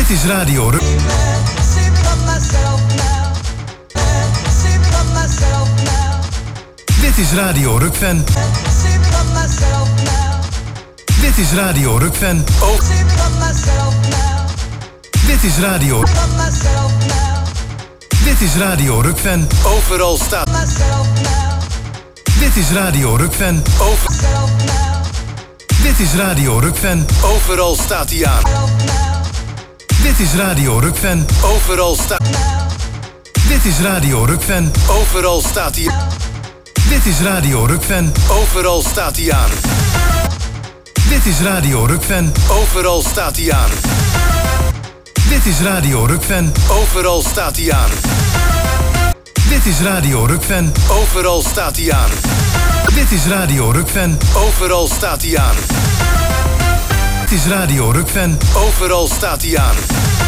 Dit is Radio Rukven. Dit is Radio Rukven. Dit is Radio Rukven. Oh. Dit is Radio. Dit is Radio Rukven. Overal staat. Dit is Radio Rukven. Over. Dit is Radio Rukven. Overal staat hij aan. Dit is Radio Rukven. Overal staat. Dit is Radio Rukven. Overal staat hij. Dit is Radio Rukven. Overal staat hij aan. Dit is Radio Rukven. Overal staat hij aan. Dit is Radio Rukven. Overal staat hij aan. Dit is Radio Rukven. Overal staat hij aan. Dit is Radio Rukven. Overal staat hij aan. Dit is Radio Rukven. Overal staat hij aan.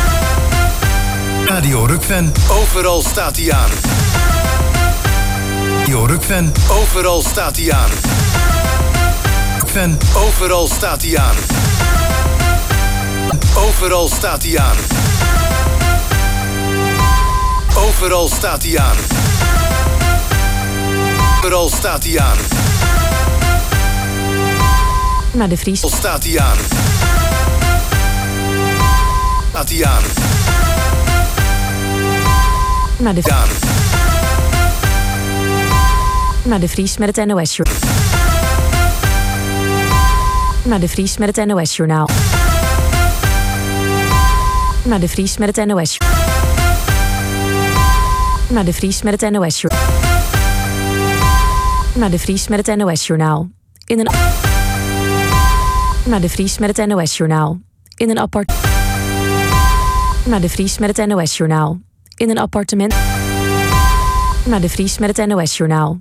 Radio Rukven. Overal staat hij aan. Radio Rukven. Overal staat hij aan. Rukven. Overal staat hij aan. Overal staat hij aan. Overal staat hij aan. Overal staat hij aan. Maar de Vries staat hij aan. Staat hij aan. Maar de aan. Maar de Vries met het NOS-journaal. Maar de Vries met het NOS-journaal. Maar de Vries met het NOS. Maar de Vries met het NOS-journaal. Maar de Vries met het NOS-journaal. In een. Maar de Vries met het NOS-journaal. In een apart. Maar de Vries met het NOS-journaal. In een appartement. Maar de Vries met het NOS-journaal.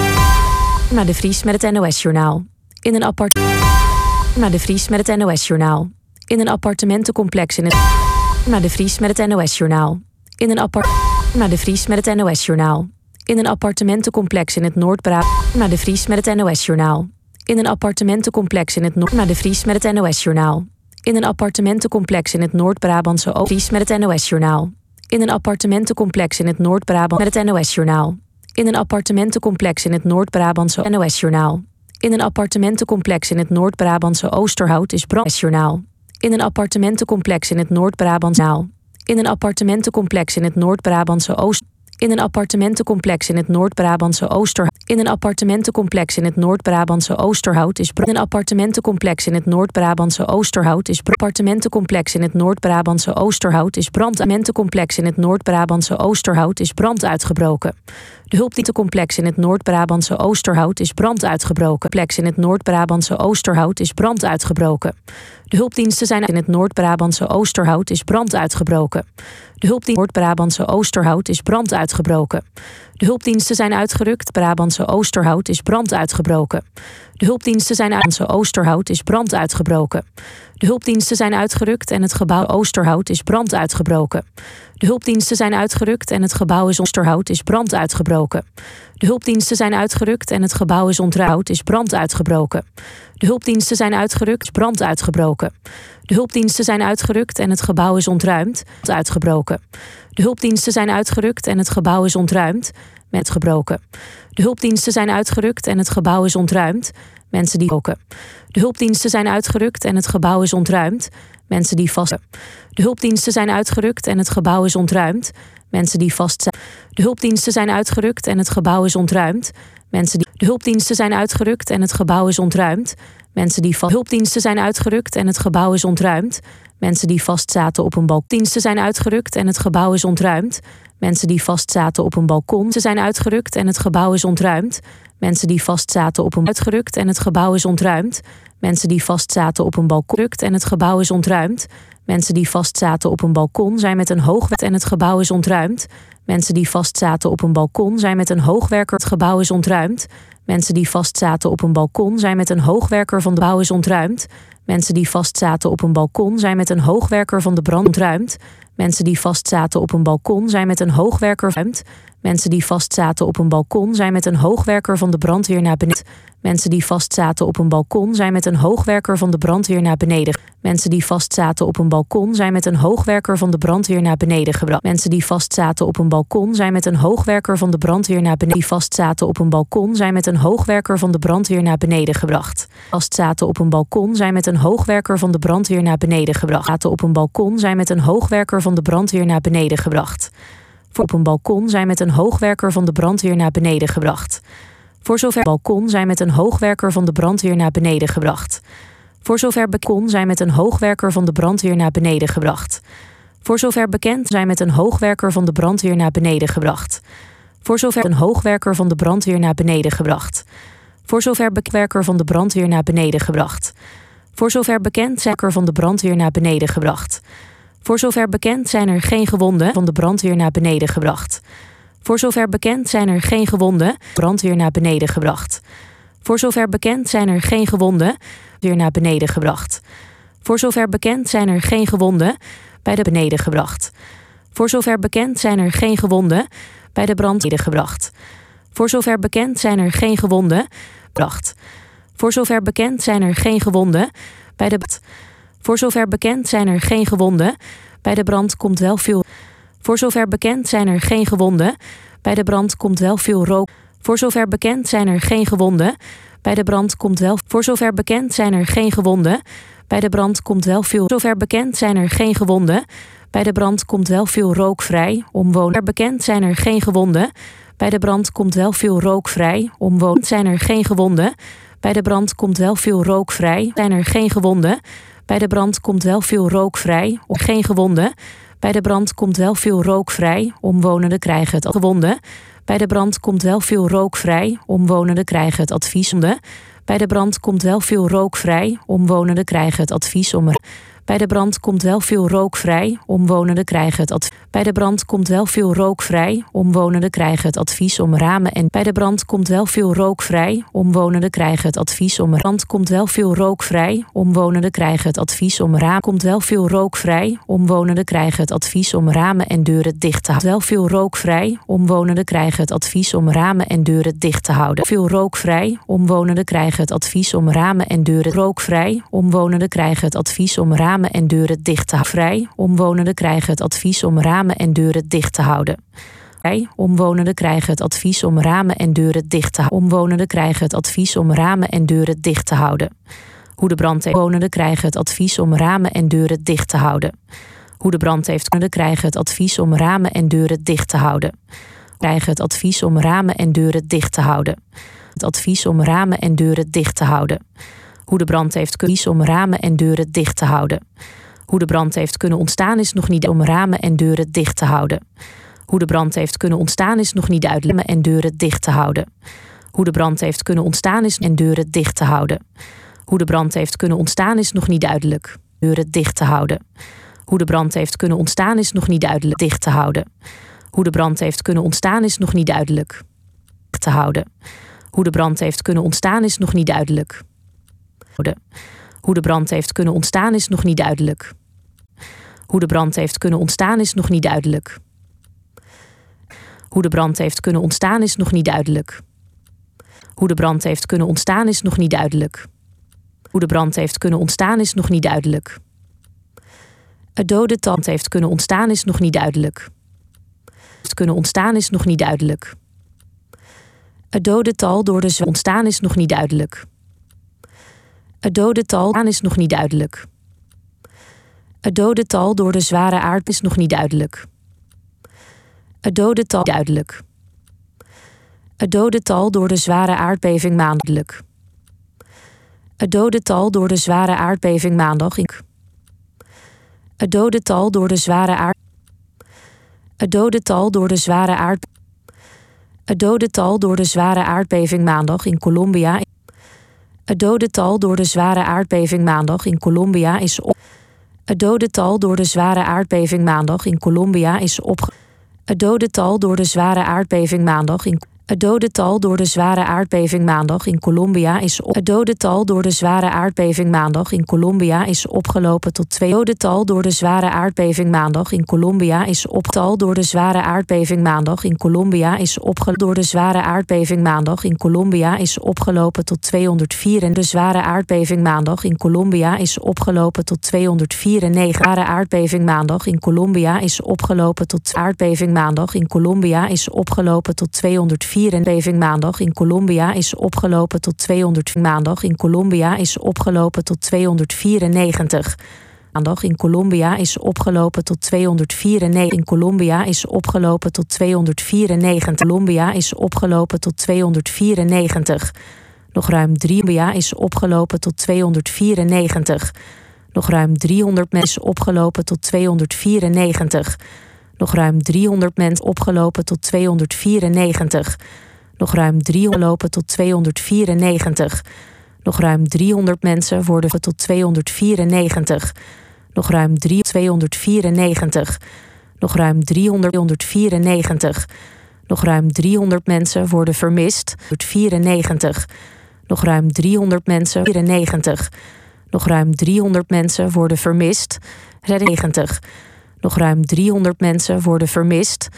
Maar de Vries met het NOS-journaal. In een apart. Maar de Vries met het NOS-journaal. In een appartementencomplex in het. Maar de Vries met het NOS-journaal. In een apart. Maar de Vries met het NOS-journaal. In een appartementencomplex in het Noord-Brabant. Maar de Vries met het NOS-journaal. In een appartementencomplex in het Noord. Maar de Vries met het NOS-journaal. In een appartementencomplex in het Noord-Brabantse Oost. Vries met het NOS-journaal. In een appartementencomplex in het Noord-Brabant. Met het NOS-journaal. In een appartementencomplex in het Noord-Brabantse NOS-journaal. In een appartementencomplex in het Noord-Brabantse Oosterhout is brandjournaal. In een appartementencomplex in het Noord-Brabantse. In een appartementencomplex in het Noord-Brabantse Oost. In een appartementencomplex in het Noord-Brabantse Oosterhout. In een appartementencomplex in het Noord-Brabantse Oosterhout is brand. In een appartementencomplex in het Noord-Brabantse Oosterhout is brand. Appartementencomplex in het Noord-Brabantse Oosterhout is brand. Appartementencomplex in het Noord-Brabantse Oosterhout is brand uitgebroken. De hulpdienstencomplex in het Noord-Brabantse Oosterhout is brand uitgebroken. Complex in het Noord-Brabantse Oosterhout is brand uitgebroken. De hulpdiensten zijn in het Noord-Brabantse Oosterhout is brand uitgebroken. De hulpdiensten Noord-Brabantse Oosterhout is brand uitgebroken. De hulpdiensten zijn uitgerukt. Brabantse Oosterhout is brand uitgebroken. De hulpdiensten zijn uit Oosterhout is brand uitgebroken. De hulpdiensten zijn uitgerukt en het gebouw Oosterhout is brand uitgebroken. De hulpdiensten zijn uitgerukt en het gebouw is Oosterhout is brand uitgebroken. De hulpdiensten zijn uitgerukt en het gebouw is ontruimd is brand uitgebroken. De hulpdiensten zijn uitgerukt, brand uitgebroken. De hulpdiensten zijn uitgerukt en het gebouw is ontruimd, uitgebroken. De hulpdiensten zijn uitgerukt en het gebouw is ontruimd, met gebroken. De hulpdiensten zijn uitgerukt en het gebouw is ontruimd, mensen die roken. De hulpdiensten zijn uitgerukt en het gebouw is ontruimd, mensen die vast. De hulpdiensten zijn uitgerukt en het gebouw is ontruimd, mensen die vast zijn. De hulpdiensten zijn uitgerukt en het gebouw is ontruimd, mensen die. De hulpdiensten zijn uitgerukt en het gebouw is ontruimd, mensen die vast. Hulpdiensten zijn uitgerukt en het gebouw is ontruimd, mensen die vastzaten op een balkon. Diensten zijn uitgerukt en het gebouw is ontruimd, mensen die vastzaten op een balkon. Ze zijn uitgerukt en het gebouw is ontruimd, mensen die vastzaten op een. Uitgerukt en het gebouw is ontruimd, mensen die vastzaten op een balkon. En het gebouw is ontruimd, mensen die vastzaten op een balkon zijn met een hoogwerker. En het gebouw is ontruimd, mensen die vastzaten op een balkon zijn met een hoogwerker. Het gebouw is ontruimd, mensen die vastzaten op een balkon zijn met een hoogwerker van de bouw is ontruimd. Mensen die vastzaten op een balkon zijn met een hoogwerker van de brand ontruimd. Mensen die vastzaten op een balkon zijn met een hoogwerker ontruimd. Mensen die vastzaten op een balkon zijn met een hoogwerker van de brandweer naar beneden. Mensen die vastzaten op een balkon zijn met een hoogwerker van de brandweer naar beneden. Mensen die vastzaten op een balkon zijn met een hoogwerker van de brandweer naar beneden gebracht. Mensen die vastzaten op een balkon zijn met een hoogwerker van de brandweer naar beneden. Die vastzaten op een balkon zijn met een hoogwerker van de brandweer naar beneden gebracht. Vastzaten op een balkon zijn met een hoogwerker van de brandweer naar beneden gebracht. Zaten op een balkon zijn met een hoogwerker van de brandweer naar beneden gebracht. Op een balkon zijn met een hoogwerker van de brandweer naar beneden gebracht. Voor zover balkon zijn met een hoogwerker van de brandweer naar beneden gebracht. Voor zover balkon zijn met een hoogwerker van de brandweer naar beneden gebracht. Voor zover bekend zijn met een hoogwerker van de brandweer naar beneden gebracht. Voor zover een hoogwerker van de brandweer naar beneden gebracht. Voor zover bekwerker van de brandweer naar beneden gebracht. Voor zover bekend zijn er van de brandweer naar beneden gebracht. Voor zover bekend zijn er geen gewonden van de brandweer naar beneden gebracht. Voor zover bekend zijn er geen gewonden, brandweer naar beneden gebracht. Voor zover bekend zijn er geen gewonden, weer naar beneden gebracht. Voor zover bekend zijn er geen gewonden, bij de beneden gebracht. Voor zover bekend zijn er geen gewonden, bij de brandweer gebracht. Voor zover bekend zijn er geen gewonden, bracht. Voor zover bekend zijn er geen gewonden, bij de Voor zover bekend zijn er geen gewonden, bij de brand komt wel veel. Voor zover bekend zijn er geen gewonden, bij de brand komt wel veel rook. Voor zover bekend zijn er geen gewonden, bij de brand komt wel. Voor zover bekend zijn er geen gewonden, bij de brand komt wel veel. Zover bekend zijn er geen gewonden, bij de brand komt wel veel rook vrij. Omwonenden bekend zijn er geen gewonden, bij de brand komt wel veel rook vrij. Omwonenden zijn er geen gewonden, bij de brand komt wel veel rook vrij. Zijn er geen gewonden, bij de brand komt wel veel rook vrij. Geen gewonden. Bij de brand komt wel veel rook vrij. Omwonenden krijgen het gewonden. Bij de brand komt wel veel rook vrij. Omwonenden krijgen het advies om Bij de brand komt wel veel rook vrij. Omwonenden krijgen het advies om Bij de brand komt wel veel rook vrij. Omwonenden krijgen het advies. Bij de brand komt wel veel rook vrij. Omwonenden krijgen het advies om ramen en bij de brand komt wel veel rook vrij. Omwonenden krijgen het advies om brand komt wel veel rook vrij. Omwonenden krijgen het advies om ramen komt wel veel rook vrij. Omwonenden krijgen het advies om ramen en deuren dicht te houden. Wel veel rook vrij. Omwonenden krijgen het advies om ramen en deuren dicht te houden. Veel rook vrij. Omwonenden krijgen het advies om ramen en deuren rookvrij. Omwonenden krijgen het advies om ramen en deuren dicht te houden. Vrij. Omwonenden krijgen het advies om ramen en deuren dicht te houden. Vrij. Omwonenden krijgen het advies om ramen en deuren dicht te houden. Omwonenden krijgen het advies om ramen en deuren dicht te houden. Hoe de brand heeft. Omwonenden krijgen het advies om ramen en deuren dicht te houden. Hoe de brand heeft. Omwonenden krijgen het advies om ramen en deuren dicht te houden. Krijgen het advies om ramen en deuren dicht te houden. Het advies om ramen en deuren dicht te houden. Hoe de brand heeft advies om ramen en deuren dicht te houden. Hoe de brand heeft kunnen ontstaan is nog niet om ramen en deuren dicht te houden. Hoe de brand heeft kunnen ontstaan is nog niet duidelijk en deuren dicht te houden. Hoe de brand heeft kunnen ontstaan is en deuren dicht te houden. Hoe de brand heeft kunnen ontstaan is nog niet duidelijk. Deuren dicht te houden. Hoe de brand heeft kunnen ontstaan is nog niet duidelijk. Dicht te houden. Hoe de brand heeft kunnen ontstaan is nog niet duidelijk. Dicht te houden. Hoe de brand heeft kunnen ontstaan is nog niet duidelijk. Hoe de brand heeft kunnen ontstaan is nog niet duidelijk. Hoe de brand heeft kunnen ontstaan is nog niet duidelijk. Hoe de brand heeft kunnen ontstaan is nog niet duidelijk. Hoe de brand heeft kunnen ontstaan is nog niet duidelijk. Hoe de brand heeft kunnen ontstaan is nog niet duidelijk. Het dodental heeft kunnen ontstaan is nog niet duidelijk. Het kunnen ontstaan is nog niet duidelijk. Het dodental door de ontstaan is nog niet duidelijk. Het dodental is nog niet duidelijk. Het dodental door de zware aard is nog niet duidelijk. Het dodental duidelijk. Het dodental door de zware aardbeving maandelijk. Het dodental door de zware aardbeving maandag. Het dodental door de zware aard. Het dodental door de zware aard. Het dodental door de zware aardbeving maandag in Colombia. Het dodental door de zware aardbeving maandag in Colombia is op. Het dodental door de zware aardbeving maandag in Colombia is op. Het dodental door de zware aardbeving maandag in. Het dodental door de zware aardbeving maandag in Colombia is op. Het dodental door de zware aardbeving maandag in Colombia is opgelopen tot 2. Het dodental door de zware aardbeving maandag in Colombia is op. Het dodental door de zware aardbeving maandag in Colombia is door de zware aardbeving maandag in Colombia is opgelopen tot 204. De zware aardbeving maandag in Colombia is opgelopen tot 294. Zware aardbeving maandag in Colombia is opgelopen tot aardbeving maandag in Colombia is opgelopen tot 204. Beving maandag in Colombia is opgelopen tot 200. Maandag in Colombia is opgelopen tot 294. Maandag in Colombia is opgelopen tot 294. In Colombia is opgelopen tot 294. Colombia is opgelopen tot 294. Nog ruim 3 Colombia is opgelopen tot 294. Nog ruim 300 mensen opgelopen tot 294. Nog ruim 300 mensen opgelopen tot 294. Nog ruim 300 lopen tot 294. Nog ruim 300 mensen worden tot 294. Nog ruim 294. Nog ruim 394. Nog ruim 300 mensen worden vermist. 94. Nog ruim 300 mensen 94. Nog ruim 300 mensen worden vermist. 90. Nog ruim 300 mensen worden vermist.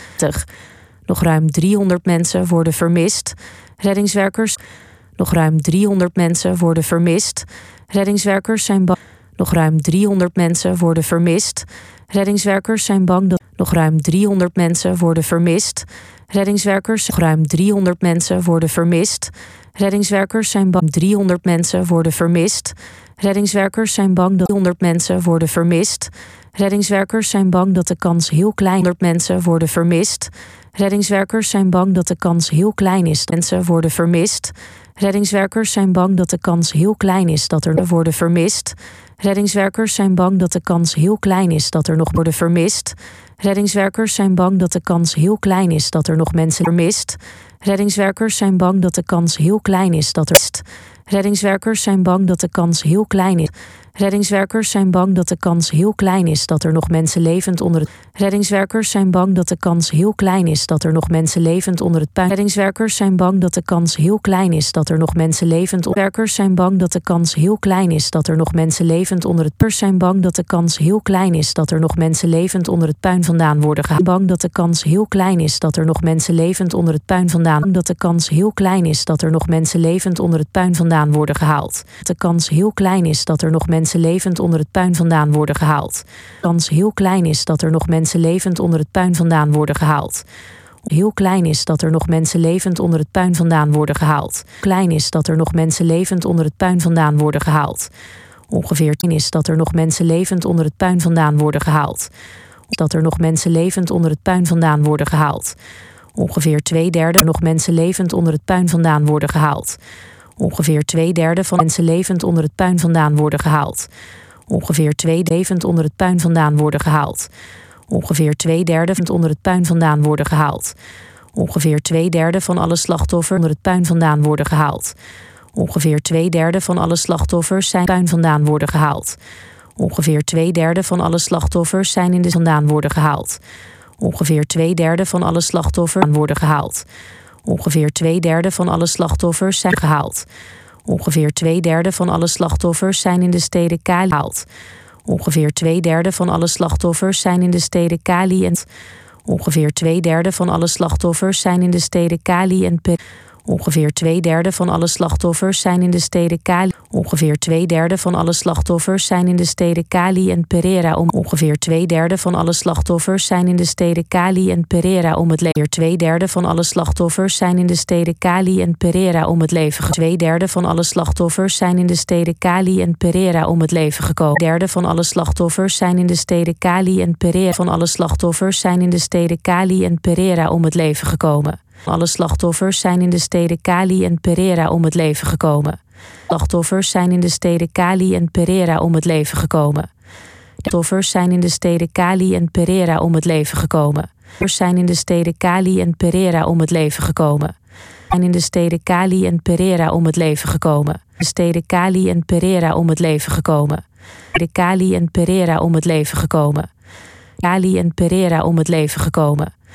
Nog ruim 300 mensen worden vermist. Reddingswerkers. Nog ruim 300 mensen worden vermist. Reddingswerkers zijn bang. Nog ruim 300 mensen worden vermist. Reddingswerkers zijn bang dat. Nog ruim 300 mensen worden vermist. Reddingswerkers. Nog ruim 300 mensen worden vermist. Reddingswerkers zijn bang. 300 mensen worden vermist. Reddingswerkers zijn bang dat 100 mensen worden vermist. Reddingswerkers zijn bang dat de kans heel klein is. 100 mensen worden vermist. Reddingswerkers zijn bang dat de kans heel klein is. Mensen worden vermist. Reddingswerkers zijn bang dat de kans heel klein is dat er worden vermist. Reddingswerkers zijn bang dat de kans heel klein is dat er nog worden vermist. Reddingswerkers zijn bang dat de kans heel klein is dat er nog mensen vermist. Reddingswerkers zijn bang dat de kans heel klein is dat er. Reddingswerkers zijn bang dat de kans heel klein is. Reddingswerkers zijn bang dat de kans heel klein is dat er nog mensen levend onder het. Reddingswerkers zijn bang dat de kans heel klein is dat er nog mensen levend onder het puin. Reddingswerkers zijn bang dat de kans heel klein is dat er nog mensen levend onder. Werkers zijn bang dat de kans heel klein is dat er nog mensen levend onder het. Pers zijn bang dat de kans heel klein is dat er nog mensen levend onder het puin vandaan worden gehaald. Bang dat de kans heel klein is dat er nog mensen levend onder het puin vandaan. Dat de kans heel klein is dat er nog mensen levend onder het puin vandaan worden gehaald. De kans heel klein is dat er nog mensen levend onder het puin vandaan worden gehaald. De kans heel klein is dat er nog mensen levend onder het puin vandaan worden gehaald. Heel klein is dat er nog mensen levend onder het puin vandaan worden gehaald. Klein is dat er nog mensen levend onder het puin vandaan worden gehaald. Ongeveer 10 is dat er nog mensen levend onder het puin vandaan worden gehaald. Dat er nog mensen levend onder het puin vandaan worden gehaald. Ongeveer 2/3 nog mensen levend onder het puin vandaan worden gehaald. Ongeveer 2/3 van mensen levend onder het puin vandaan worden gehaald. Ongeveer 2/3 levend onder het puin vandaan worden gehaald. Ongeveer 2/3 onder het puin vandaan worden gehaald. Ongeveer 2/3 van alle slachtoffers onder het puin vandaan worden gehaald. Ongeveer 2/3 van alle slachtoffers zijn puin vandaan worden gehaald. Ongeveer 2/3 van alle slachtoffers zijn in de vandaan worden gehaald. Ongeveer 2/3 van alle slachtoffers worden gehaald. Ongeveer 2/3 van alle slachtoffers zijn gehaald. Ongeveer 2/3 van alle slachtoffers zijn in de steden Cali gehaald. Ongeveer 2/3 van alle slachtoffers zijn in de steden Cali en ongeveer 2/3 van alle slachtoffers zijn in de steden Cali en ongeveer 2/3 van alle slachtoffers zijn in de steden Cali. Ongeveer 2/3 van alle slachtoffers zijn in de steden Cali en Pereira ongeveer 2/3 van alle slachtoffers zijn in de steden Cali en Pereira om het leven. 2/3 van alle slachtoffers zijn in de steden Cali en Pereira om het leven. 2/3 van alle slachtoffers zijn in de steden Cali en Pereira om het leven gekomen. 2/3 van alle slachtoffers zijn in de steden Cali en Pereira. Van alle slachtoffers zijn in de steden Cali en Pereira om het leven gekomen. Alle slachtoffers zijn in de steden Cali en Pereira om het leven gekomen. Slachtoffers zijn in de steden Cali en Pereira om het leven gekomen. Slachtoffers zijn in de steden Cali en Pereira om het leven gekomen. Slachtoffers zijn in de steden Cali en Pereira om het leven gekomen. Zijn in de steden Cali en Pereira om het leven gekomen. De steden Cali en Pereira om het leven gekomen. De Cali en Pereira om het leven gekomen. Cali en Pereira om het leven gekomen.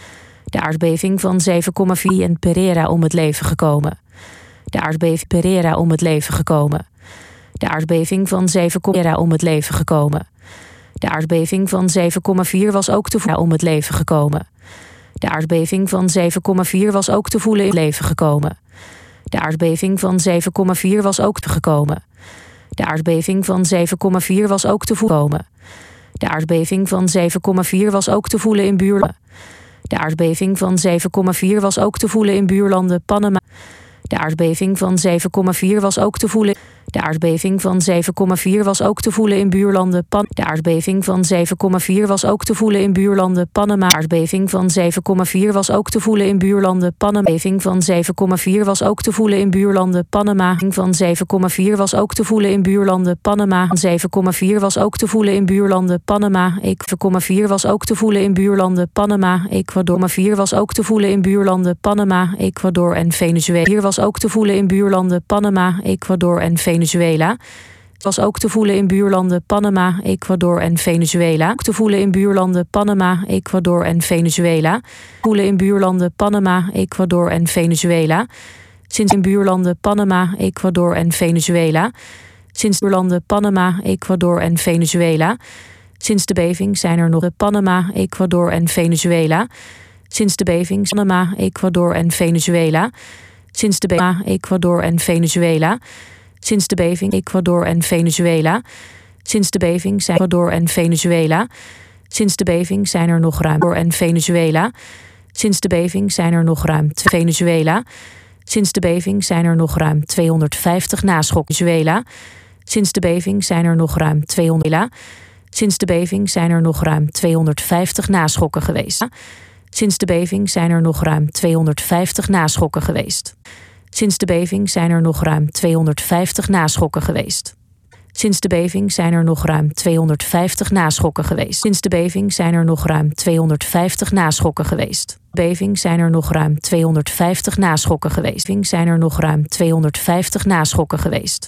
De aardbeving van 7,4 en Pereira om het leven gekomen. De aardbeving Pereira om het leven gekomen. De aardbeving van 7 Pereira om het leven gekomen. De aardbeving van 7,4 was ook te voelen om het leven gekomen. De aardbeving van 7,4 was ook te voelen in het leven gekomen. De aardbeving van 7,4 was ook te gekomen. De aardbeving van 7,4 was ook te voelen. De aardbeving van 7,4 was ook te voelen in buurlanden. De aardbeving van 7,4 was ook te voelen in buurlanden Panama. De aardbeving van 7,4 was ook te voelen. De aardbeving van 7,4 was ook te voelen in buurlanden Panama. De aardbeving van 7,4 was ook te voelen in buurlanden Panama. De aardbeving van 7,4 was ook te voelen in buurlanden Panama. De aardbeving van 7,4 was ook te voelen in buurlanden Panama. Van 7,4 was ook te voelen in buurlanden Panama. 7,4 was ook te voelen in buurlanden Panama. 7,4 was ook te voelen in buurlanden Panama. Ecuador 4 was ook te voelen in buurlanden Panama. Ecuador en Venezuela. 4 was ook te voelen in buurlanden Panama. Ecuador en Venezuela. Was ook te voelen in buurlanden Panama, Ecuador en Venezuela. Ook te voelen in buurlanden Panama, Ecuador en Venezuela. Voelen in buurlanden Panama, Ecuador en Venezuela. Sinds in buurlanden Panama, Ecuador en Venezuela. Sinds buurlanden Panama, Ecuador en Venezuela. Sinds de beving zijn er nog Panama, Ecuador en Venezuela. Sinds de beving Panama, Ecuador en Venezuela. Sinds de beving Ecuador en Venezuela. Sinds de beving Ecuador en Venezuela. Sinds de beving zijn Ecuador en Venezuela. Sinds de beving zijn er nog ruim en Venezuela. Sinds de beving zijn er nog ruim Venezuela. Sinds de beving zijn er nog ruim 250 naschokken Venezuela. Sinds de beving zijn er nog ruim 200. Sinds de beving zijn er nog ruim 250 naschokken geweest. Sinds de beving zijn er nog ruim 250 naschokken geweest. Sinds de beving zijn er nog ruim 250 naschokken geweest. Sinds de beving zijn er nog ruim 250 naschokken geweest. Sinds de beving zijn er nog ruim 250 naschokken geweest. Beving zijn er nog ruim 250 naschokken geweest. Zijn er nog ruim 250 naschokken geweest.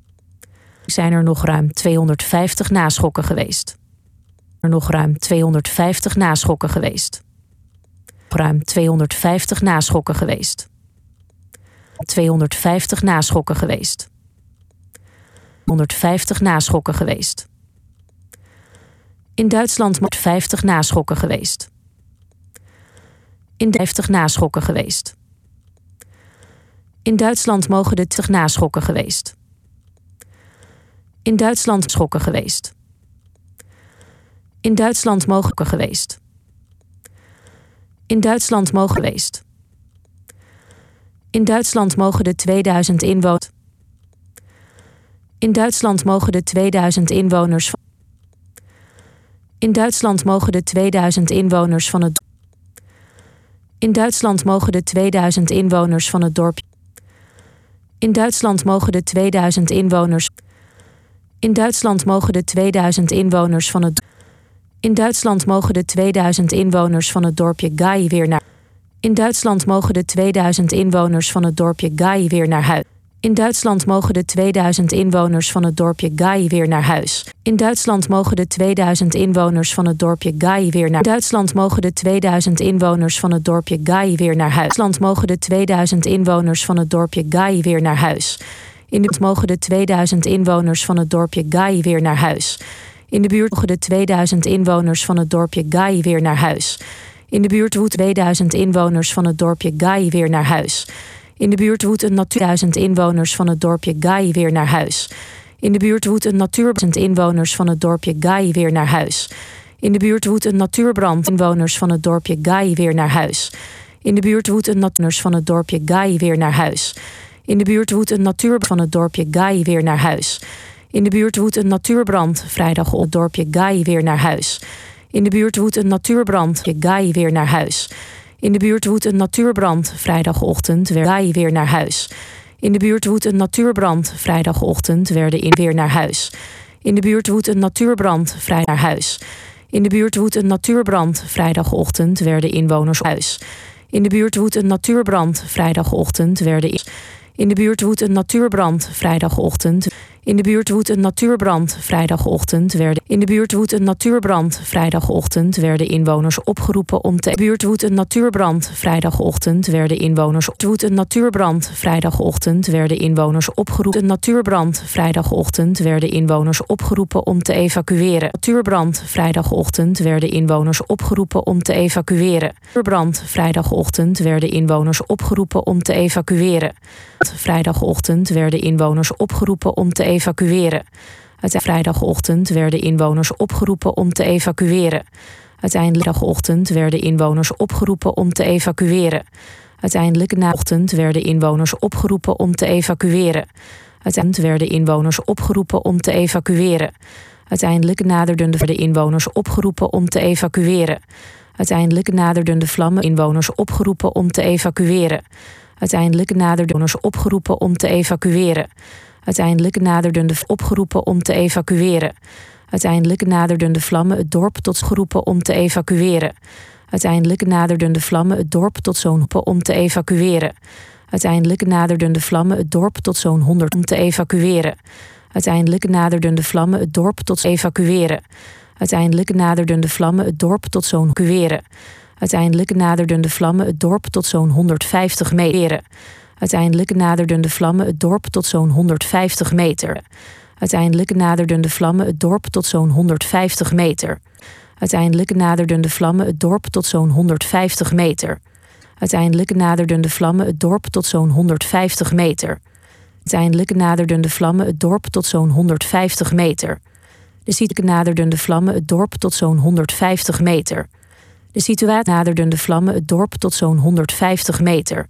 Zijn er nog ruim 250 naschokken geweest. Er nog ruim 250 naschokken geweest. Ruim 250 naschokken geweest. 250 naschokken geweest. 150 naschokken geweest. In Duitsland 50 naschokken geweest. In 50 naschokken geweest. In Duitsland mogen de 20 naschokken geweest. In Duitsland schokken geweest. In Duitsland mogen geweest. In Duitsland mogen geweest. In Duitsland mogen de 2000 inwoners. In Duitsland mogen de 2000 inwoners. In Duitsland mogen de 2000 inwoners van het. In Duitsland mogen de 2000 inwoners van het dorp. In Duitsland mogen de 2000 inwoners. In Duitsland mogen de 2000 inwoners van het. In Duitsland mogen de 2000 inwoners van het dorpje Gai weer naar. In Duitsland mogen de 2000 inwoners van het dorpje Gai weer naar huis. In Duitsland mogen de 2000 inwoners van het dorpje Gai weer naar huis. In Duitsland mogen de 2000 inwoners van het dorpje Gai weer naar. Duitsland mogen de 2000 inwoners van het dorpje Gai weer naar huis. Duitsland mogen de 2000 inwoners van het dorpje Gai weer naar huis. In de buurt mogen de 2000 inwoners van het dorpje Gai weer naar huis. In de buurt mogen de 2000 inwoners van het dorpje Gai weer naar huis. In de buurt woedt 2000 inwoners van het dorpje Gai weer naar huis. In de buurt woedt een 1000 inwoners van het dorpje Gai weer naar huis. In de buurt woedt een natuurbrand inwoners van het dorpje Gai weer naar huis. In de buurt woedt een natuurbrand inwoners van het dorpje Gai weer naar huis. In de buurt woedt een natuurbrand van het dorpje Gai weer naar huis. In de buurt woedt een natuurbrand van het dorpje Gai weer naar huis. In de buurt woedt een natuurbrand vrijdag op het dorpje Gai weer naar huis. In de buurt woedt een natuurbrand Gai weer naar huis. In de buurt woedt een natuurbrand vrijdagochtend Gai weer naar huis. In de buurt woedt een natuurbrand vrijdagochtend weer naar huis. In de buurt woedt een natuurbrand vrijdag naar huis. In de buurt woedt een natuurbrand vrijdagochtend werden inwoners huis. In de buurt woedt een natuurbrand vrijdagochtend werden in de buurt woedt een natuurbrand vrijdagochtend. In de buurt woedt een natuurbrand. Vrijdagochtend werden inwoners opgeroepen om te evacueren. Vrijdagochtend werden inwoners opgeroepen om te evacueren. Vrijdagochtend werden inwoners opgeroepen om te evacueren. Vrijdagochtend werden inwoners opgeroepen om te evacueren. Vrijdagochtend werden inwoners opgeroepen om te evacueren. Vrijdagochtend werden inwoners opgeroepen om te evacueren. Uiteindelijk na ochtend werden inwoners opgeroepen om te evacueren. Uiteindelijk werden inwoners opgeroepen om te evacueren. Uiteindelijk naderden de inwoners opgeroepen om te evacueren. Uiteindelijk naderden de vlammen inwoners opgeroepen om te evacueren. Uiteindelijk naderden inwoners opgeroepen om te evacueren. Uiteindelijk naderden de opgeroepen om te evacueren. Uiteindelijk naderden de vlammen het dorp tot geroepen om te evacueren. Uiteindelijk naderden de vlammen het dorp tot zo'n om te evacueren. Uiteindelijk naderden de vlammen het dorp tot zo'n 100 om te evacueren. Uiteindelijk naderden de vlammen het dorp tot evacueren. Uiteindelijk naderden de vlammen het dorp tot zo'n evacueren. Uiteindelijk naderden de vlammen het dorp tot zo'n 150 meter. Uiteindelijk naderden de vlammen het dorp tot zo'n 150 meter. Uiteindelijk naderden de vlammen het dorp tot zo'n 150 meter. Uiteindelijk naderden de vlammen het dorp tot zo'n 150 meter. Uiteindelijk naderden de vlammen het dorp tot zo'n 150 meter. Uiteindelijk naderden de vlammen het dorp tot zo'n 150 meter. Naderden de vlammen het dorp tot zo'n 150 meter. De situatie naderden de vlammen het dorp tot zo'n 150 meter.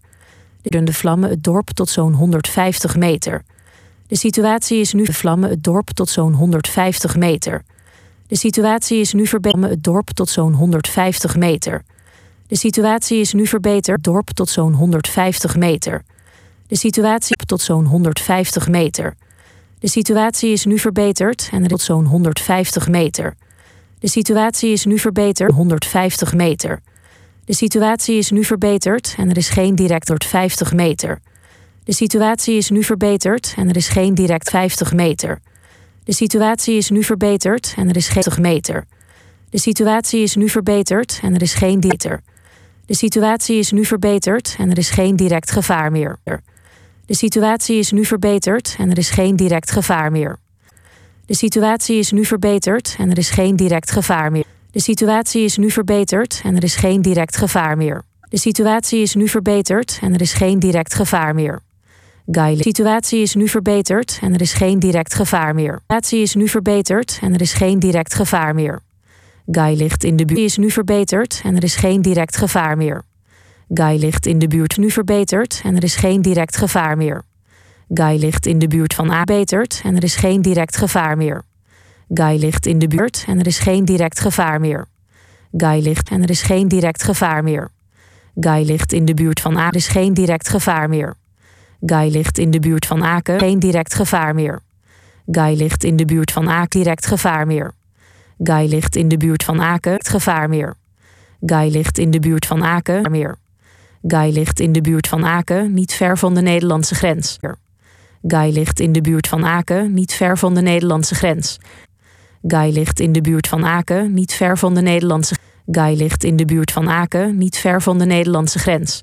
De vlammen het dorp tot zo'n 150 meter. De situatie is nu de vlammen het dorp tot zo'n 150 meter. De situatie is nu verbeterd het dorp tot zo'n 150 meter. De situatie is nu verbeterd dorp tot zo'n 150 meter. De situatie tot zo'n 150 meter. De situatie is nu verbeterd en tot zo'n 150 meter. De situatie is nu verbeterd 150 meter. De situatie is nu verbeterd en er is geen direct tot 50 meter. De situatie is nu verbeterd en er is geen direct 50 meter. De situatie is nu verbeterd en er is geen 50 meter. De situatie is nu verbeterd en er is geen meter. De situatie is nu verbeterd en er is geen direct gevaar meer. De situatie is nu verbeterd en er is geen direct gevaar meer. De situatie is nu verbeterd en er is geen direct gevaar meer. De situatie is nu verbeterd en er is geen direct gevaar meer. De situatie is nu verbeterd en er is geen direct gevaar meer. De situatie is nu verbeterd en er is geen direct gevaar meer. De situatie is nu verbeterd en er is geen direct gevaar meer. Guy ligt in de buurt is nu verbeterd en er is geen direct gevaar meer. Guy ligt in de buurt nu verbeterd en er is geen direct gevaar meer. Guy ligt in de buurt van A verbeterd en er is geen direct gevaar meer. Guy ligt in de buurt en er is geen direct gevaar meer. Guy ligt en er is geen direct gevaar meer. Guy ligt in de buurt van A, er is geen direct gevaar meer. Guy ligt in de buurt van Aken, geen direct gevaar meer. Guy ligt in de buurt van Aken, direct gevaar meer. Guy ligt in de buurt van Aken, gevaar meer. Guy ligt in de buurt van Aken, meer. Guy ligt in de buurt van Aken, niet ver van de Nederlandse grens. Guy ligt in de buurt van Aken, niet ver van de Nederlandse grens. Guy ligt in de buurt van Aken, niet ver van de Nederlandse. Guy ligt in de buurt van Aken, niet ver van de Nederlandse grens.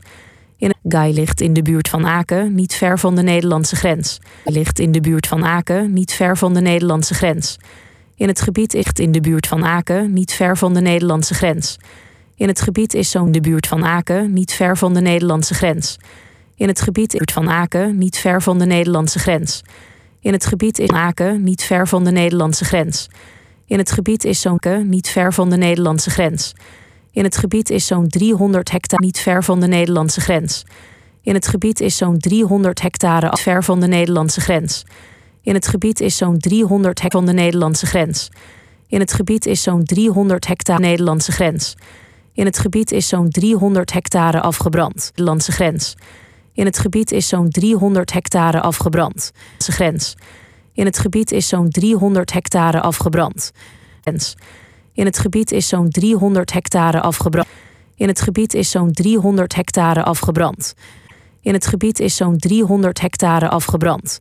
Guy ligt in de buurt van Aken, niet ver van de Nederlandse grens. Ligt in de buurt van Aken, niet ver van de Nederlandse grens. In het gebied ligt in de buurt van Aken, niet ver van de Nederlandse grens. In het gebied is zo'n de buurt van Aken, niet ver van de Nederlandse grens. In het gebied van Aken, niet ver van de Nederlandse grens. In het gebied is Aken, niet ver van de Nederlandse grens. In het gebied is zo'n niet ver van de Nederlandse grens. In het gebied is zo'n 300 hectare niet ver van de Nederlandse grens. In het gebied is zo'n 300 hectare ver van de Nederlandse grens. In het gebied is zo'n 300 hectare van de Nederlandse grens. In het gebied is zo'n 300 hectare Nederlandse grens. In het gebied is zo'n 300 hectare afgebrand. Nederlandse grens. In het gebied is zo'n 300 hectare afgebrand. Grens. In het gebied is zo'n 300 hectare afgebrand. Grens. In het gebied is zo'n 300 hectare afgebrand. In het gebied is zo'n 300 hectare afgebrand. In het gebied is zo'n 300 hectare afgebrand.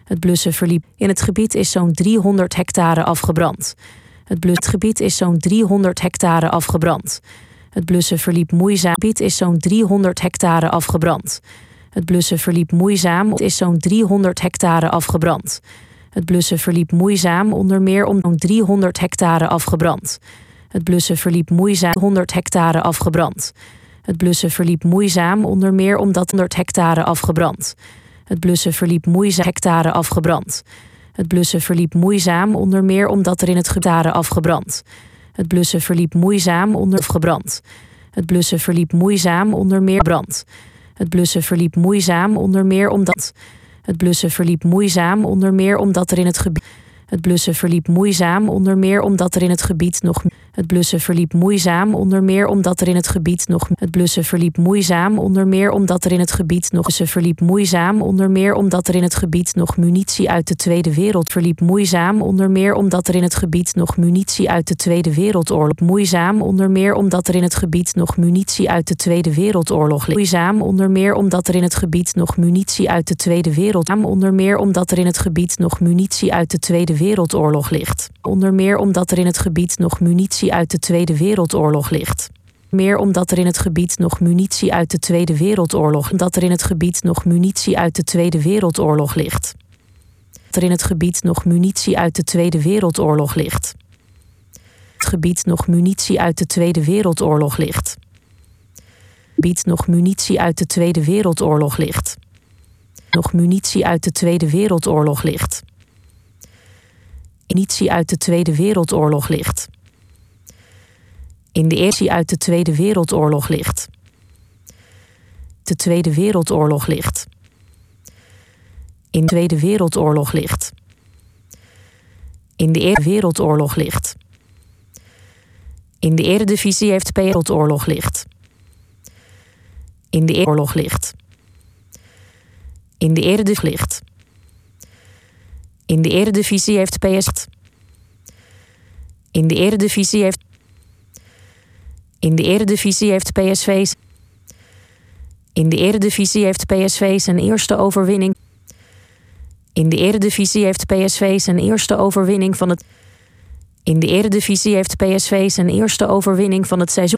Het blussen verliep. In het gebied is zo'n 300 hectare afgebrand. Het gebied is zo'n 300 hectare afgebrand. Het blussen verliep moeizaam. Het gebied is zo'n 300 hectare afgebrand. Het blussen verliep moeizaam. Het is zo'n 300 hectare afgebrand. Het blussen verliep moeizaam, onder meer om zo'n 300 hectare afgebrand. Het blussen verliep moeizaam, 100 hectare afgebrand. Het blussen verliep moeizaam, onder meer omdat 100 hectare afgebrand. Het blussen verliep moeizaam, hectare afgebrand. Het blussen verliep moeizaam, onder meer omdat er in het gebied afgebrand. Het blussen verliep moeizaam, onder afgebrand. Het blussen verliep moeizaam, onder meer brand. Het blussen verliep moeizaam, onder meer omdat. Het blussen verliep moeizaam, onder meer omdat er in het gebied. Het blussen verliep moeizaam, onder meer omdat er in het gebied nog. Het blussen verliep moeizaam, onder meer omdat er in het gebied nog. Het blussen verliep moeizaam, onder meer omdat er in het gebied nog. Het verliep moeizaam, onder meer omdat er in het gebied nog munitie uit de Tweede Wereld. Verliep moeizaam, onder meer omdat er in het gebied nog munitie uit de Tweede Wereldoorlog. Moeizaam, onder meer omdat er in het gebied nog munitie uit de Tweede Wereldoorlog ligt. Moeizaam, onder meer omdat er in het gebied nog munitie uit de Tweede Wereldoorlog. Onder meer omdat er in het gebied nog munitie uit de Tweede Wereldoorlog ligt. Onder meer omdat er in het gebied nog munitie uit de Tweede Wereldoorlog ligt. Meer omdat er in het gebied nog munitie uit de Tweede Wereldoorlog. Omdat er in het gebied nog munitie uit de Tweede Wereldoorlog ligt. Dat er in het gebied nog munitie uit de Tweede Wereldoorlog ligt. Het gebied nog munitie uit de Tweede Wereldoorlog ligt. Gebied nog munitie uit de Tweede Wereldoorlog ligt. Nog munitie uit de Tweede Wereldoorlog ligt. Munitie uit de Tweede Wereldoorlog ligt. In de eerste uit de Tweede Wereldoorlog ligt. De Tweede Wereldoorlog ligt. In de Tweede Wereldoorlog ligt. In de Eerste Wereldoorlog ligt. In de Eredivisie heeft PS Wereldoorlog ligt. In de Oorlog ligt. In de Eredivisie ligt. In de Eredivisie heeft PS. In de Eredivisie heeft. In de Eredivisie heeft PSV. In de Eredivisie heeft PSV zijn eerste overwinning. In de Eredivisie heeft PSV zijn eerste overwinning van het. In de Eredivisie heeft PSV zijn eerste overwinning van het seizoen.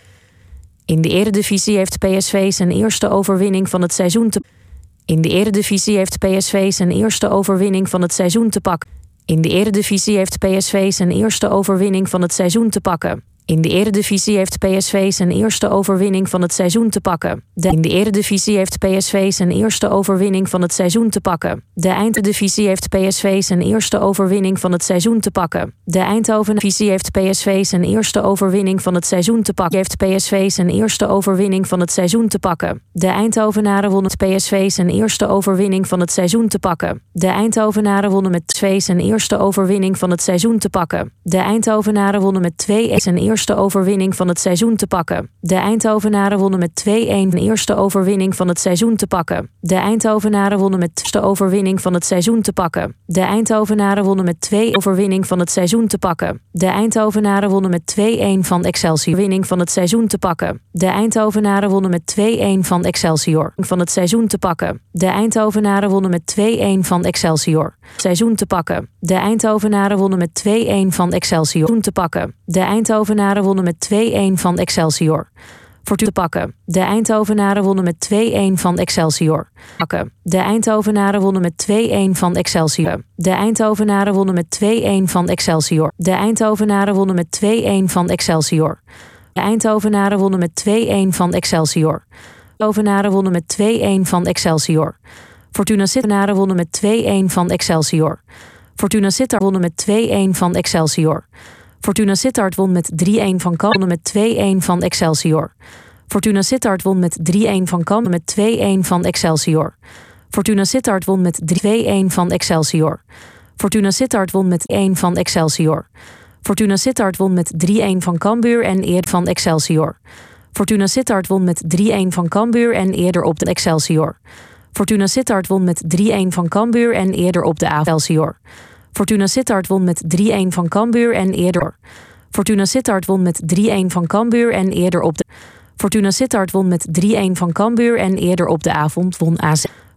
In de Eredivisie heeft PSV zijn eerste overwinning van het seizoen te. In de Eredivisie heeft PSV zijn eerste overwinning van het seizoen te pakken. In de Eredivisie heeft PSV zijn eerste overwinning van het seizoen te pakken. In de Eredivisie heeft PSV zijn eerste overwinning van het seizoen te pakken. In de Eredivisie heeft PSV zijn eerste overwinning van het seizoen te pakken. De Eindhoven-divisie heeft PSV zijn eerste overwinning van het seizoen te pakken. De Eindhoven-divisie heeft PSV zijn eerste overwinning van het seizoen te pakken. Heeft PSV zijn eerste overwinning van het seizoen te pakken. De Eindhovenaren wonnen met PSV zijn eerste overwinning van het seizoen te pakken. De Eindhovenaren wonnen met PSV zijn eerste overwinning van het seizoen te pakken. De Eindhovenaren wonnen met 2-1 zijn eerste overwinning van het seizoen te pakken. De Eindhovenaren wonnen met 2-1 een eerste overwinning van het seizoen te pakken. De Eindhovenaren wonnen met de overwinning van het seizoen te pakken. De Eindhovenaren wonnen met 2 overwinning van het seizoen te pakken. De Eindhovenaren wonnen met 2-1 van Excelsior winning van het seizoen te pakken. De Eindhovenaren wonnen met 2-1 van Excelsior van het seizoen te pakken. De Eindhovenaren wonnen met 2-1 van Excelsior seizoen te pakken. De Eindhovenaren wonnen met 2-1 van Excelsior te pakken. De Eindhovenaren wonnen met 2-1 van Excelsior Fortuna te pakken. De Eindhovenaren wonnen met 2-1 van Excelsior pakken. De Eindhovenaren wonnen met 2-1 van Excelsior. De Eindhovenaren wonnen met 2-1 van Excelsior. De Eindhovenaren wonnen met 2-1 van Excelsior. De Eindhovenaren wonnen met 2-1 van Excelsior. De Eindhovenaren wonnen met 2-1 van Excelsior. Fortuna Sittard wonnen met 2-1 van Excelsior. Fortuna Sittard wonnen met 2-1 van Excelsior. Fortuna Sittard won met 3-1 van Cambuur met 2-1 van Excelsior. Fortuna Sittard won met 3-1 van Cambuur met 2-1 van Excelsior. Fortuna Sittard won met 2-1 van Excelsior. Fortuna Sittard won met 1 van Excelsior. Fortuna Sittard won met 3-1 van Cambuur en eerder van Excelsior. Fortuna Sittard won met 3-1 van Cambuur en eerder op de Excelsior. Fortuna Sittard won met 3-1 van Cambuur en eerder op de Excelsior. Fortuna Sittard won met 3-1 van Cambuur en eerder. Fortuna Sittard won met 3-1 van Cambuur en eerder op de. Fortuna Sittard won met 3-1 van Cambuur en eerder op de avond won AZ.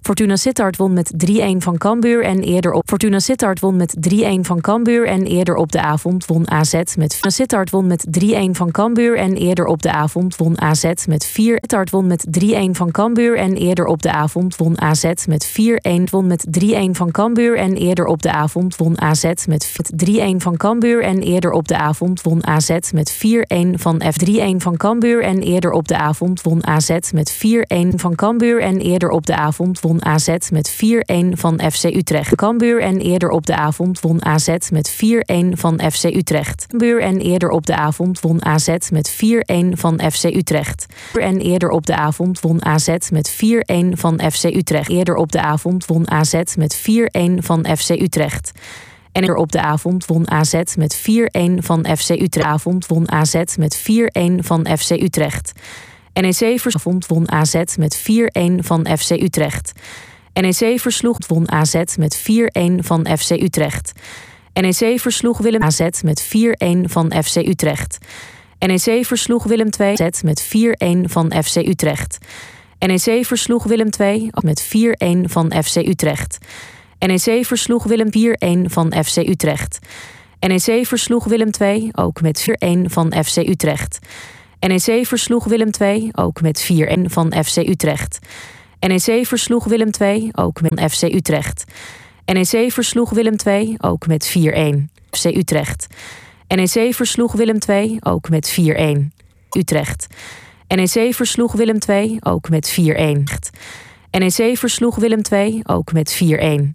Fortuna Sittard won met 3-1 van Cambuur en eerder op Fortuna Sittard won met 3-1 van Cambuur en eerder op de avond won AZ met Fortuna Sittard won met 3-1 van Cambuur en eerder op de avond won AZ met 4. Sittard won met 3-1 van Cambuur en eerder op de avond won AZ met 4-1 won met 3-1 van Cambuur en eerder op de avond won AZ met 3-1 van Cambuur en eerder op de avond won AZ met 4-1 van F 3-1 van Cambuur en eerder op de avond won AZ met 4-1 van Cambuur en eerder op de avond won AZ met 4-1 van FC Utrecht. Cambuur en eerder op de avond won AZ met 4-1 van FC Utrecht. Cambuur en eerder op de avond won AZ met 4-1 van FC Utrecht. En eerder op de avond won AZ met 4-1 van FC Utrecht. Eerder op de avond won AZ met 4-1 van FC Utrecht. En eerder op de avond won AZ met 4-1 van FC Utrecht. Avond won AZ met 4-1 van FC Utrecht. NEC versloeg won AZ met 4-1 van FC Utrecht. NEC versloeg won AZ met 4-1 van FC Utrecht. NEC versloeg Willem AZ met 4-1 van FC Utrecht. NEC versloeg Willem II AZ met 4-1 van FC Utrecht. NEC versloeg Willem II met 4-1 van FC Utrecht. NEC versloeg Willem 4-1 van FC Utrecht. NEC versloeg Willem II ook met 4-1 van FC Utrecht. NEC versloeg Willem II ook met 4-1 van FC Utrecht. NEC versloeg Willem II ook met FC Utrecht. NEC versloeg Willem II ook met 4-1 FC Utrecht. NEC versloeg Willem II ook met 4-1 Utrecht. NEC versloeg Willem II ook met 4-1. NEC versloeg Willem II ook met 4-1.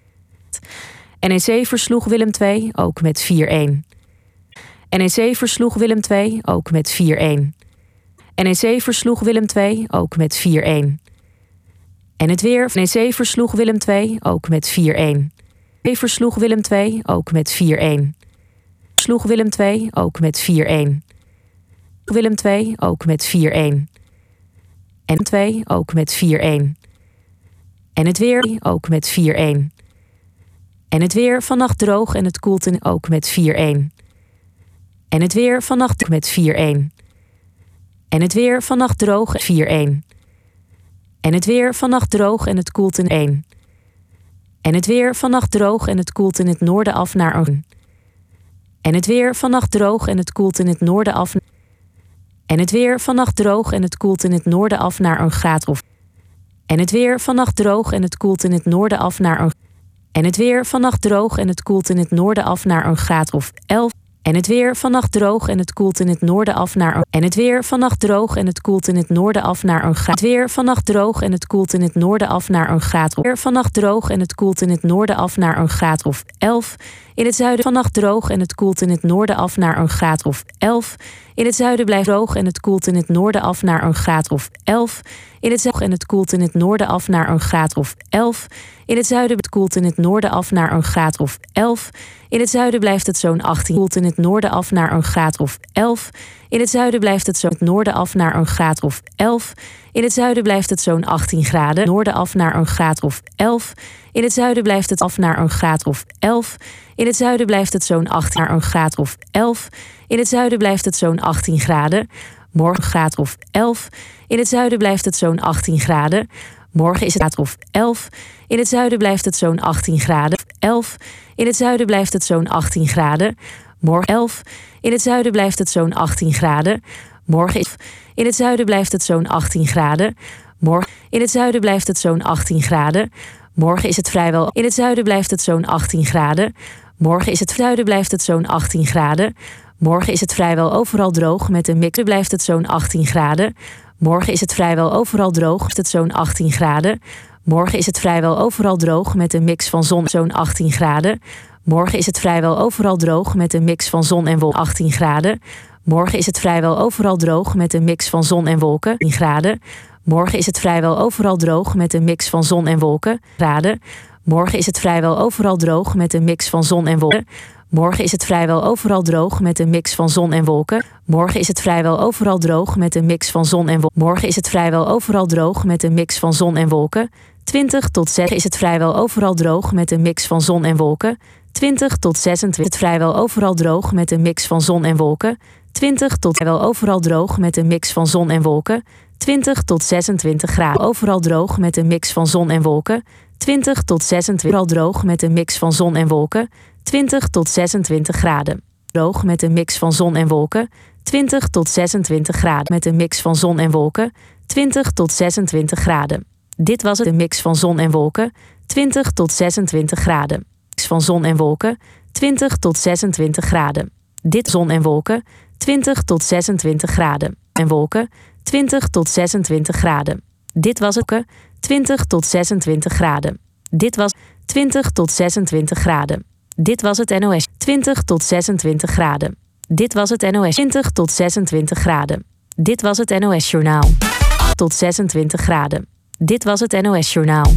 NEC versloeg Willem II ook met 4-1. NEC versloeg Willem II ook met 4-1. NEC versloeg Willem II ook met 4-1. En het weer. NEC versloeg Willem II ook met 4-1. NEC versloeg Willem II ook met 4-1. Versloeg Willem II ook met 4-1. Willem II ook met 4-1. En 2 ook met 4-1. En het weer ook met 4-1. En het weer vannacht droog en het koelt ook met 4-1. En het weer vannacht met 4-1. En het weer vannacht droog 4-1. En het weer vannacht droog en het koelt in 1. En het weer vannacht droog en het koelt in het noorden af naar een. En het weer vannacht droog en het koelt in het noorden af. En het weer vannacht droog en het koelt in het noorden af naar een graad of. En het weer vannacht droog en het koelt in het noorden af naar een. En het weer vannacht droog en het koelt in het noorden af naar een graad of 11. En het weer vannacht droog en het koelt in het noorden af naar een. En het weer vannacht droog en het koelt in het noorden af naar een graad. Het weer vannacht droog en het koelt in het noorden af naar een graad of. Weer vannacht droog en het koelt in het noorden af naar een graad of 11. In het zuiden vannacht droog en het koelt in het noorden af naar een graad of 11. In het zuiden blijft droog en het koelt in het noorden af naar een graad of 11. In het zuiden en het koelt in het noorden af naar een graad of 11. In het zuiden koelt in het noorden af naar een graad of 11. In het zuiden blijft het zo'n 18. Koelt in het noorden af naar een graad of 11. In het zuiden blijft het zo'n het noorden af naar een graad of 11. In het zuiden blijft het zo'n 18 graden. Noorden af naar een graad of 11. In het zuiden blijft het af naar een graad of 11. In het zuiden blijft het zo'n 18 naar een graad of 11. In het zuiden blijft het zo'n 18 graden. Morgen graad of 11. In het zuiden blijft het zo'n 18 graden. Morgen is het graad of 11. In het zuiden blijft het zo'n 18 graden. 11. In het zuiden blijft het zo'n 18 graden. Morgen 11. In het zuiden blijft het zo'n 18 graden. Morgen is. In het zuiden blijft het zo'n 18 graden. Morgen. In het zuiden blijft het zo'n 18 graden. Morgen is het vrijwel. In het zuiden blijft het zo'n 18 graden. Morgen is het zuiden blijft het zo'n 18 graden. Morgen is het vrijwel overal droog met een mix. Blijft het zo'n 18 graden. Morgen is het vrijwel overal droog. Is het zo'n 18 graden. Morgen is het vrijwel overal droog met een mix van zon. Zo'n 18 graden. Morgen is het vrijwel overal droog met een mix van zon en wolken. 18 graden. Morgen is het vrijwel overal droog met een mix van zon en wolken. 10 graden. Morgen is het vrijwel overal droog met een mix van zon en wolken. Graden. Morgen is het vrijwel overal droog met een mix van zon en wolken. Morgen is het vrijwel overal droog met een mix van zon en wolken. Morgen is het vrijwel overal droog met een mix van zon en wolken. Morgen is het vrijwel overal droog met een mix van zon en wolken. 20 tot 6 is het vrijwel overal droog met een mix van zon en wolken. 20 tot 26 is het vrijwel overal droog met een mix van zon en wolken. 20 tot vrijwel overal droog met een mix van zon en wolken. 20 tot 26 graden. Overal droog met een mix van zon en wolken. 20 tot 26. Overal droog met een mix van zon en wolken. 20 tot 26 graden. Droog met een mix van zon en wolken. 20 tot 26 graden. Met een mix van zon en wolken. 20 tot 26 graden. Dit was het. Een mix van zon en wolken. 20 tot 26 graden. Mix van zon en wolken. 20 tot 26 graden. Dit zon en wolken. 20 tot 26 graden. En wolken. 20 tot 26 graden. Dit was het. 20 tot 26 graden. Dit was 20 tot 26 graden. Dit was het NOS. 20 tot 26 graden. Dit was het NOS. 20 tot 26 graden. Dit was het NOS Journaal. Tot 26 graden. Dit was het NOS Journaal.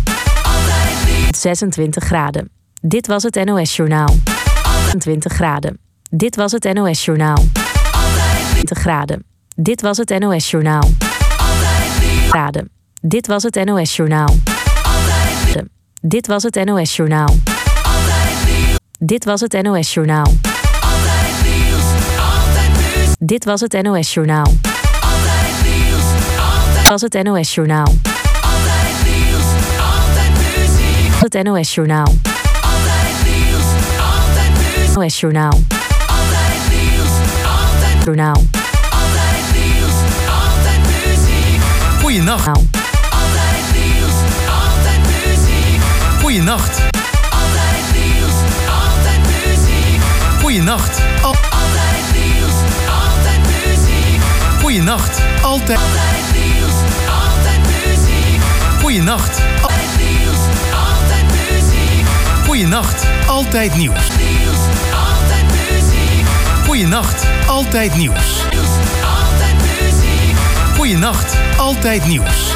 26 graden. Dit was het NOS Journaal. 20 graden. Dit was het NOS Journaal. 20 graden. Dit was het NOS Journaal. Graden. Dit was het NOS Journaal. Dit was het NOS Journaal. Dit was het NOS Journaal. Dit was het NOS Journaal. Was het NOS Journaal. Het NOS Journaal. NOS Journaal. Journaal. Goeienacht. Goeienacht. Goeienacht. Goeienacht. Altijd. Goeienacht. Goeienacht. Altijd nieuws. Goeienacht. Altijd nieuws. Goeienacht. Altijd nieuws.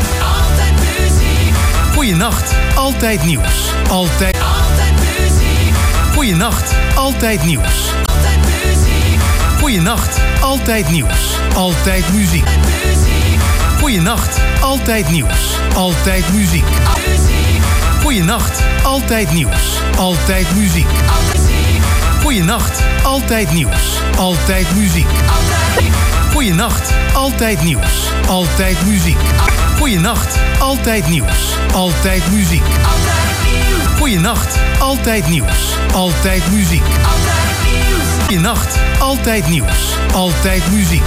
Goeienacht. Altijd nieuws. Altijd. Goeienacht. Altijd nieuws. Goeienacht. Altijd nieuws. Altijd muziek. Goeienacht. Altijd nieuws. Altijd muziek. Goeienacht. Altijd nieuws. Altijd muziek. Goeienacht. Altijd nieuws. Altijd muziek. Goeienacht. Altijd nieuws. Altijd muziek. Goeienacht. Altijd nieuws. Altijd muziek. Goeienacht. Altijd nieuws. Altijd muziek. Goeienacht. Altijd nieuws. Altijd muziek.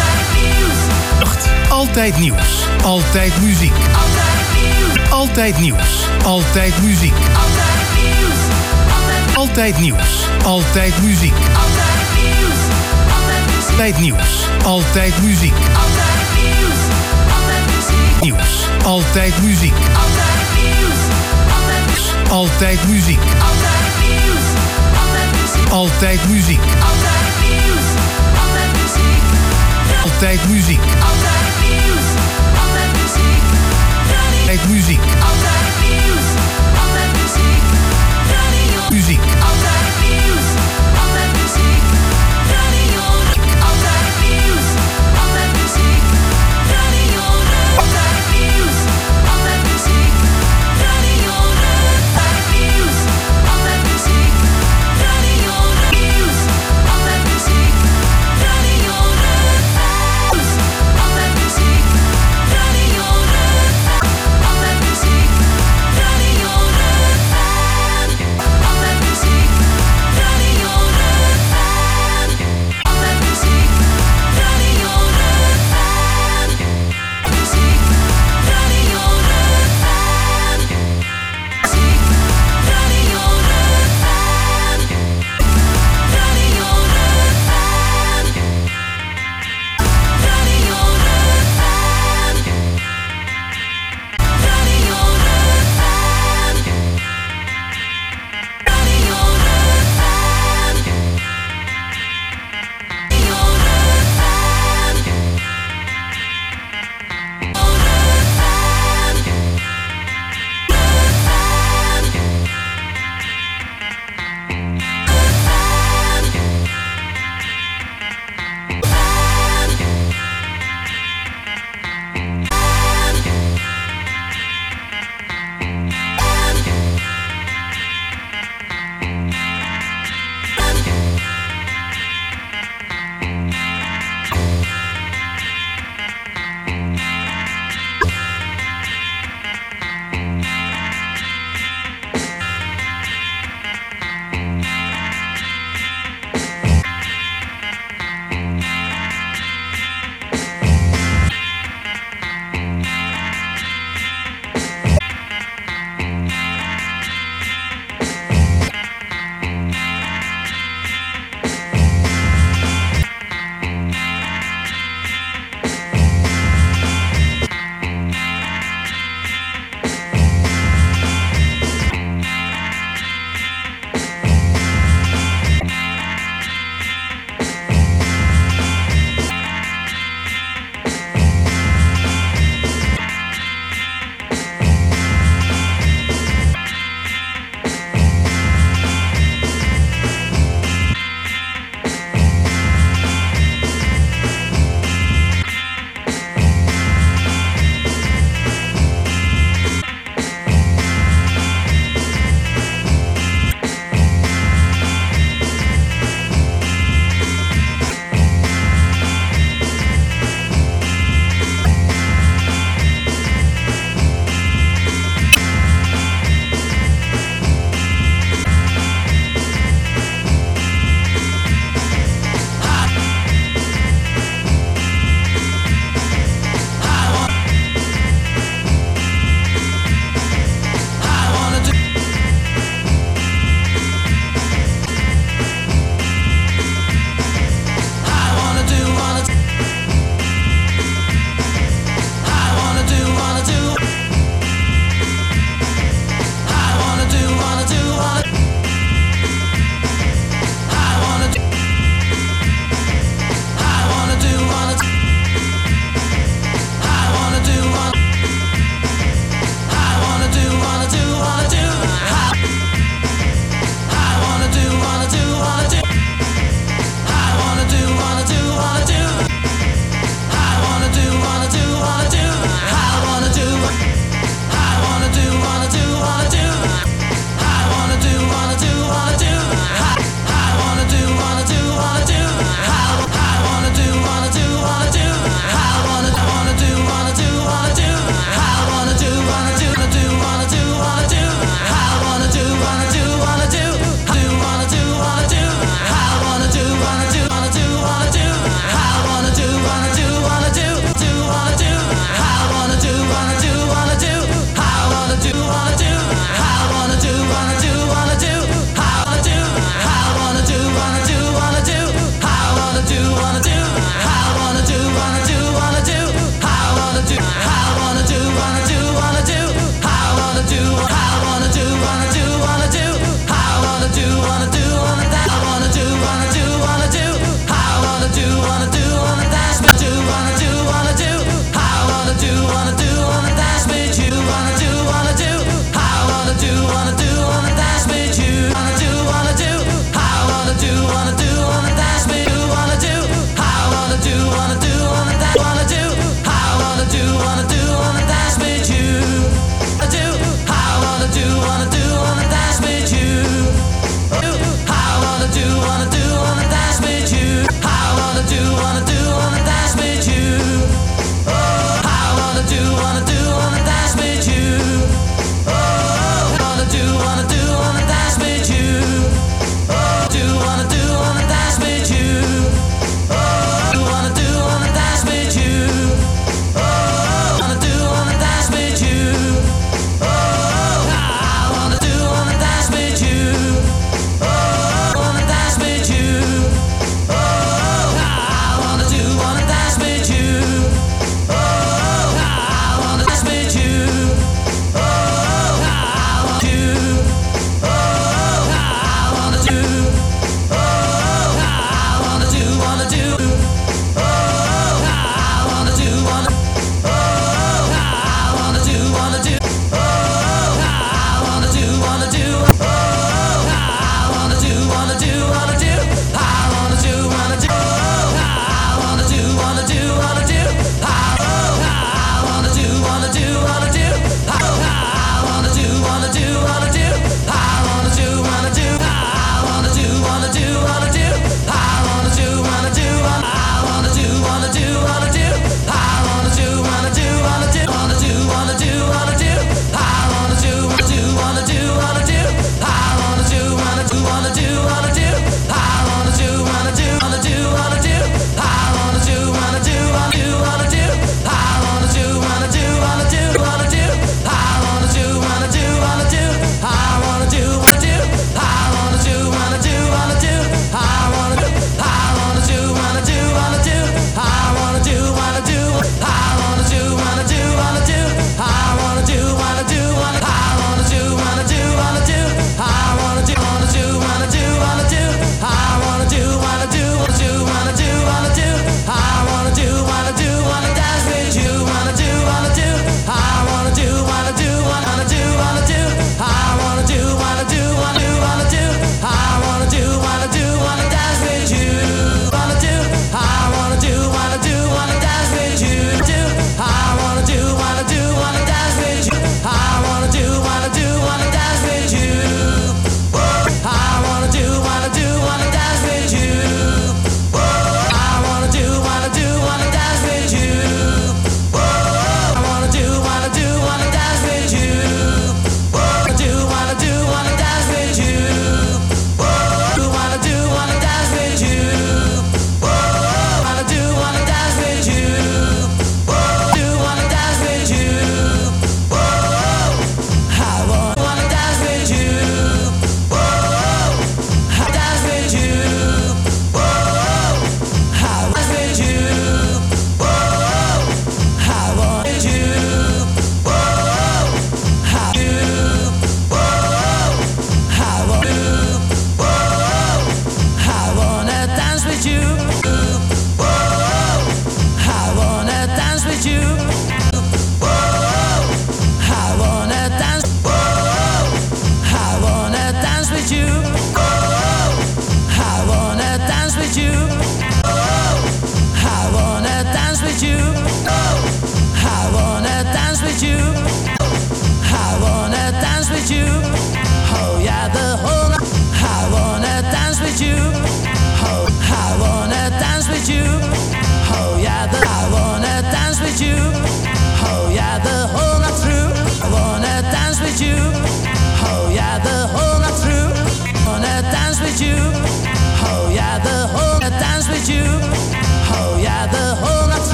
Altijd nieuws. Altijd muziek. Altijd nieuws. Altijd muziek. Altijd nieuws. Altijd muziek. Altijd nieuws. Altijd muziek. Nieuws. Altijd muziek. Altijd muziek. Altijd muziek. Altijd muziek. Altijd muziek. Muziek.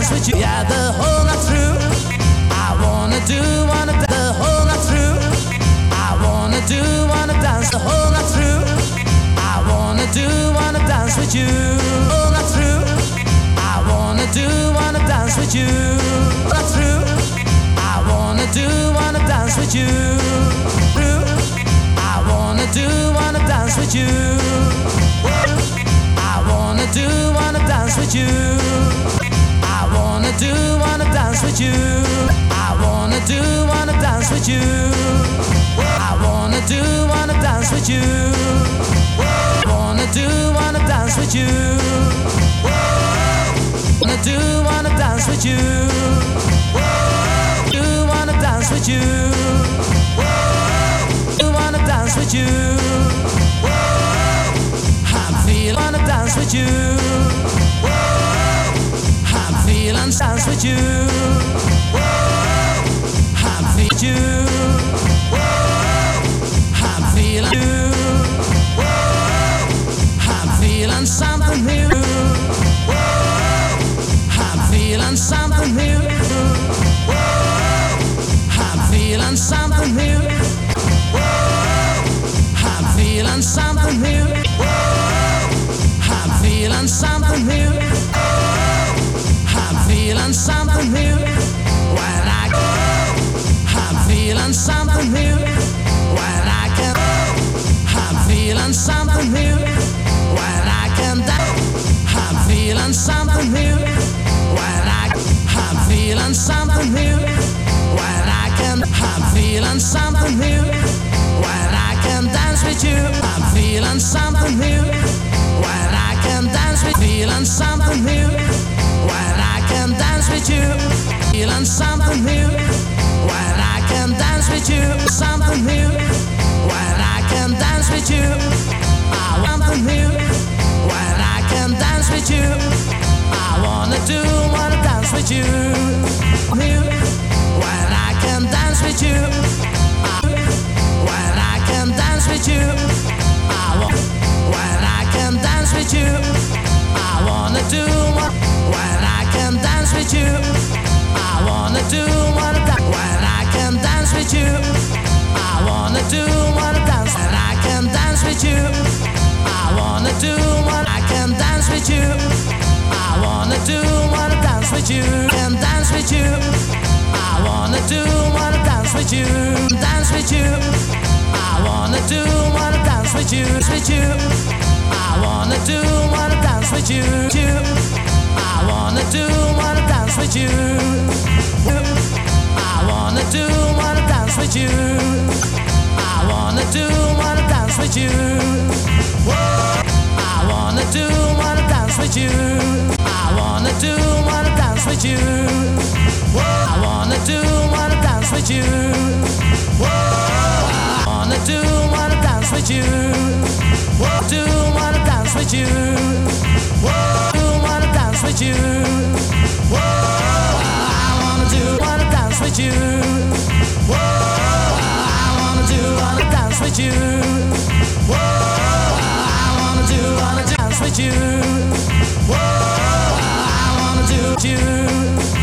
dance with you. Yeah, the whole night through. I wanna the whole night through. I wanna dance the whole night through. I wanna dance with you. Whole night through. I wanna dance with you. Night through. I wanna dance with you. Through. I wanna dance with you. I wanna dance with you. I wanna dance with you. I wanna dance with you. I wanna dance with you. I wanna dance with you. Wanna dance with you. Wanna dance with you. Wanna dance with you. I'm feeling wanna dance with you. I'm feeling dance with you. I'm feeling you. I'm feeling you. I'm feeling something new. I'm feeling something new. I'm feeling something new. I'm feeling something new. I'm feeling something new. I'm feeling something new. When I go, I'm feeling something new. When I can, I'm feeling something new. When I can dance, I'm feeling something new. When I'm feeling something new. When I can, I'm feeling something new. When I can dance with you, I'm feeling something new. When I can dance with, feeling something new. When I can dance with you, feeling something new. When I can dance with you, something new. When I can dance with you, I want something new. When I can dance with you, I wanna dance with you. New. When I can dance with you, when I can dance with you, I want. When I can dance with you, I wanna do more. When I can dance with you, I wanna do more. When I can dance with you, I wanna do more. Dance. When I can dance with you, I wanna do more. I can dance with you, I wanna do more. Dance with you, can dance with you, I wanna do more. Dance with you, dance with you, I wanna do more. Dance with you, with you. I wanna do more. Dance with you, you. I wanna do more. Dance with you. I wanna do more. Dance with you. I wanna do more. Dance with you. I wanna do more. Dance with you. I wanna do more. Dance with you. I wanna do more. Dance with you. I wanna do more. Dance with you. Do wanna dance with you. Do wanna dance with you. I wanna dance with you. I wanna dance with you. I wanna dance with you. I wanna do you.